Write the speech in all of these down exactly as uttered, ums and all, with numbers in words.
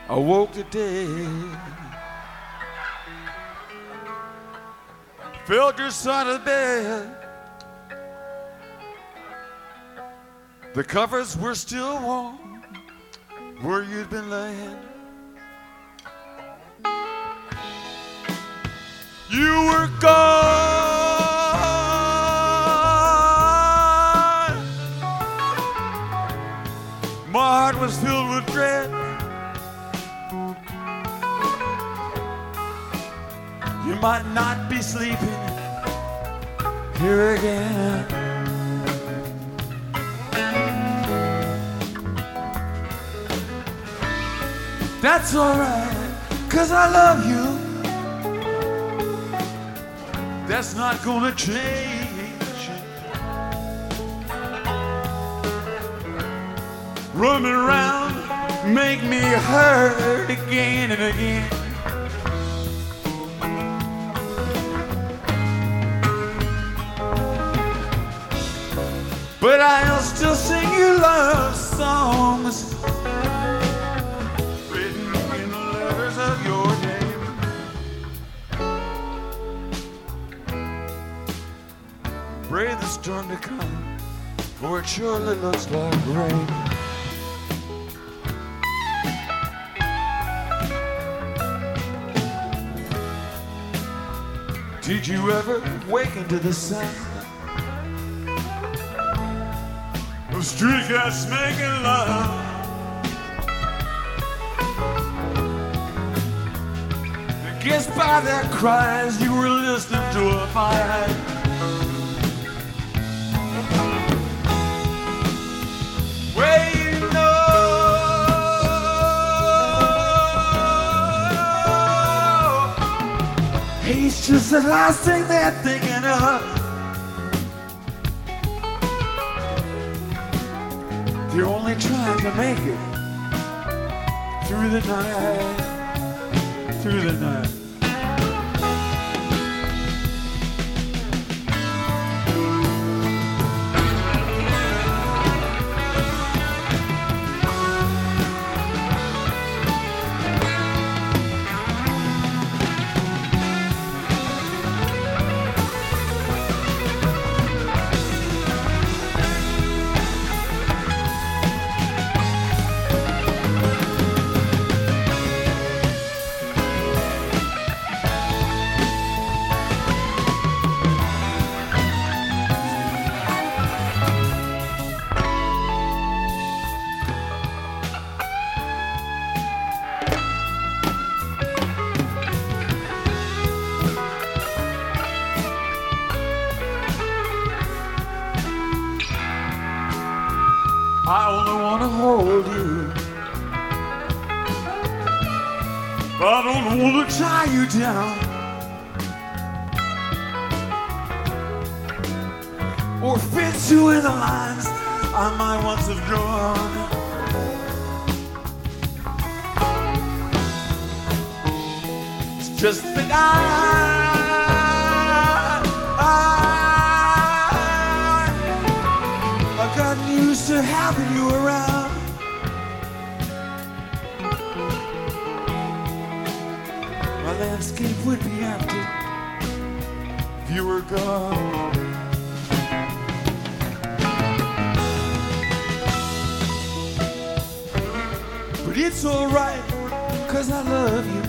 awoke today. Felt your side of the bed. The covers were still warm where you'd been laying. You were gone. My heart was filled with dread. You might not be sleeping here again. That's alright, 'cause I love you. That's not gonna change. Running around, make me hurt again and again. But I'll still sing you love songs written in the letters of your name. Pray the storm to come, for it surely looks like rain. Did you ever waken to the sound of street cats making love? I guess by their cries you were listening to a fight. Well, you know, he's just the last thing they're thinking of. You're only trying to make it through the night, through the night. I only want to hold you. I don't want to tie you down or fit you in the lines I might once have drawn. It's just that I, I, I got used to having you around. My landscape would be empty if you were gone. But it's alright, 'cause I love you.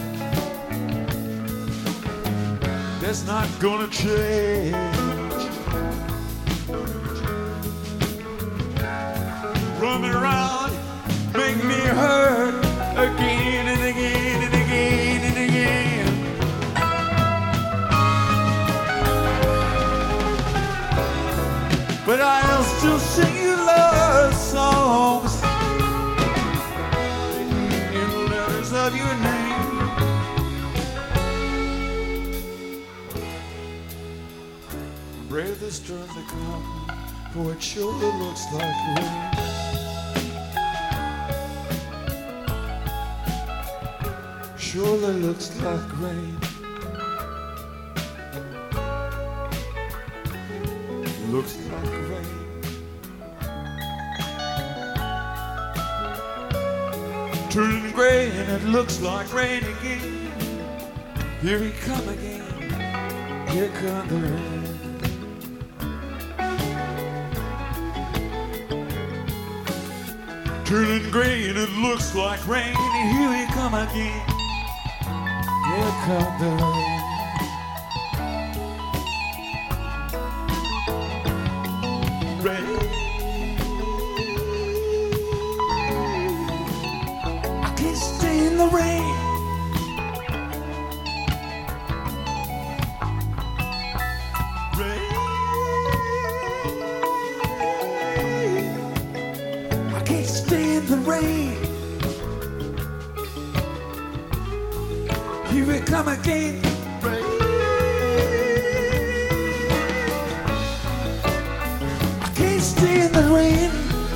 That's not gonna change. Run me around, make me hurt again and again and again and again. But I'll still sing you love songs in the letters of your name. Brave the storms that come, for it surely looks like rain. Surely looks like rain. Looks like rain. Turn Turning gray and it looks like rain again. Here he come again. Here come the rain. Turning gray and it looks like rain. And here he come again. Here come the rain. Rain. I can't stay in the rain. Rain. I can't stay in the rain. Here we come again. Rain. I can't stay in the rain.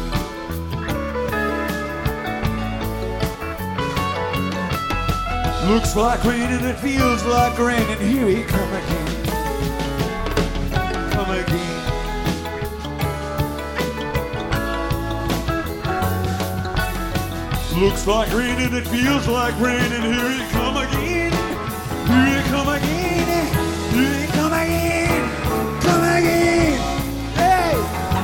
Looks like rain and it feels like rain, and here he come again. Come again. Looks like rain and it feels like rain, and here he come again. Here he come again. Here he come again. Come again. Hey!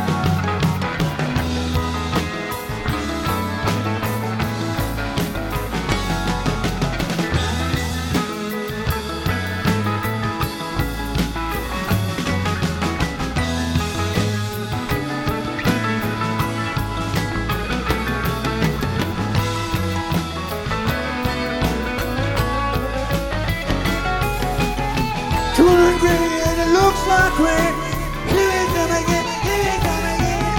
Turning gray and it looks like rain. Here he come again. Here he come again.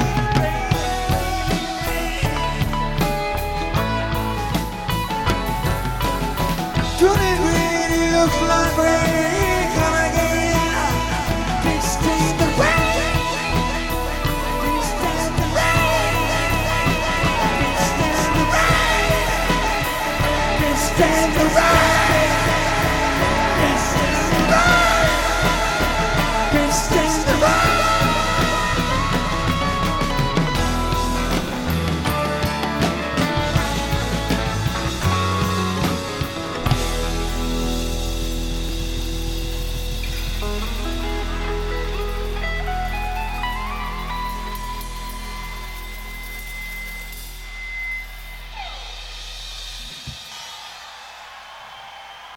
Turning gray and it looks like rain. Here he come again. Can't stand the rain. Can't stand the rain. Can't stand the rain. Can't stand the rain.